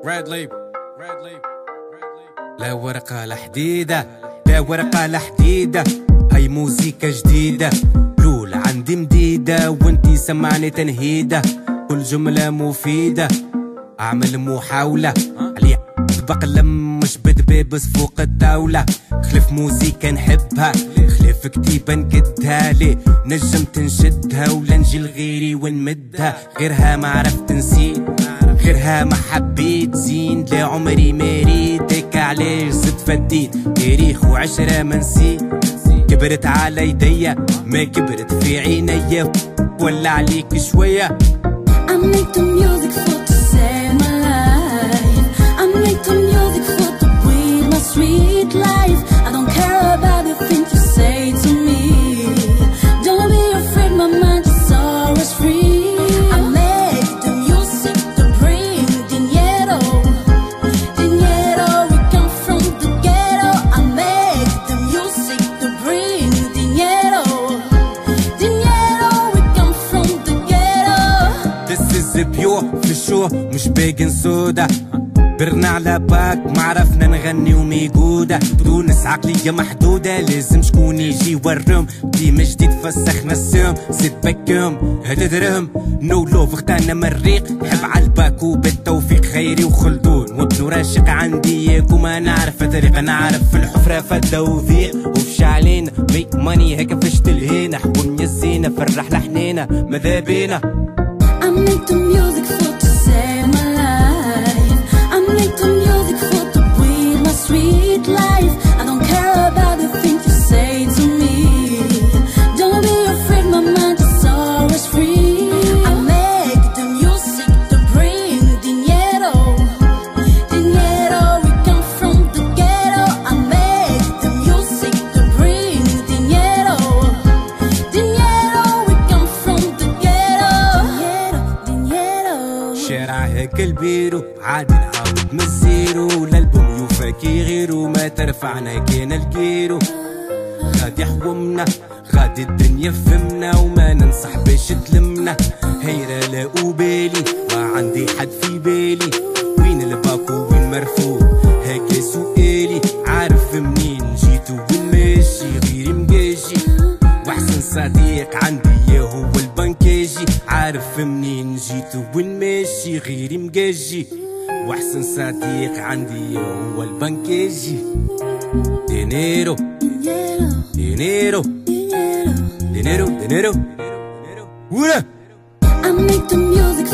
لا ورقة لا حديدة، لا ورقة لا حديدة، هاي موزيكا جديدة. لول عندي مديدة وانتي سمعني تنهيدة، كل جملة مفيدة اعمل محاولة عليا بقلم مش بدبيبس فوق الطاولة. خلف موزيكا نحبها، خلف كتيبة نكدها، ليه نجم تنشدها ولا نجي لغيري ونمدها. غيرها ما عرفت نسيت، غيرها ما حبيت زين، لا عمري ما ريتك علاش زدت فديت. تاريخ وعشرة ما نسيت، كبرت على يديا ما كبرت في عينيا، ولا عليك شوية. I make the music for to save my life. I make the music for to breathe my sweet life. I don't care about the things you say to me. Don't be afraid, my mind is always free. I make the music to bring dinero. Dinero, we come from the ghetto. I make the music to bring dinero. Dinero, we come from the ghetto. This is a pure في الشو مش باقي سودا. برنا على باك معرفنا نغني وميقودة. تونس عقلية محدودة، لازم شكون يجي يورم. ديما جديد فسخنا السم، زيد باكم هذا درهم. نو لوف اختارنا من الريق، نحب عالباك وبالتوفيق خيري وخلدون. وابن راشق عندي ياكم نعرف الطريق، نعرف في الحفرة فالتوفيق. وفش علينا ميك ماني هكا فشت الهينا، حكون يزينا فرح لحنينا ماذا بينا. I make the music for to save my life. I make the music for to breathe my sweet life. I don't care about the things you say to me. Don't be afraid, my mind is always free. I make the music to bring dinero. Dinero, we come from the ghetto. I make the music to bring dinero. Dinero, we come from the ghetto. شارع هيك البيرو عادي نعاود من الزيرو، الالبوم يوفاكي غيرو ما ترفعنا كان الكيرو. غادي حومنا غادي الدنيا فهمنا، وما ننصح باش تلمنا. هيرة لا أبالي ما عندي حد في بالي، وين الباكو وين مرفوض هكا سؤالي. عارف منين جيت وين ماشي غيري مقاجي، واحسن صديق عندي هو البنكاجي. عارف منين جيت وين ماشي غيري مقاجي، واحسن صديق عندي هو البنكاجي. دينيرو دينيرو دينيرو دينيرو ولا I make the music